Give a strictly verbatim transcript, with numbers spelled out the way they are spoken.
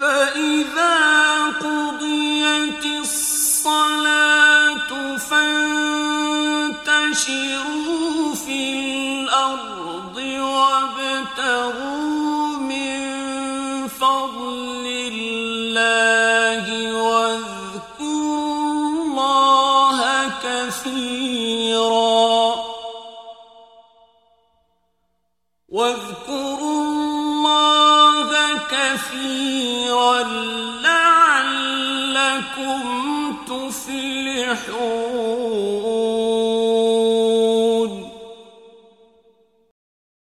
فإذا قضيت الصلاة فانتشروا في الأرض وابتغوا من فضل الله واذكروا الله كثيرا واذكروا الله كثيرا لعلكم تفلحون.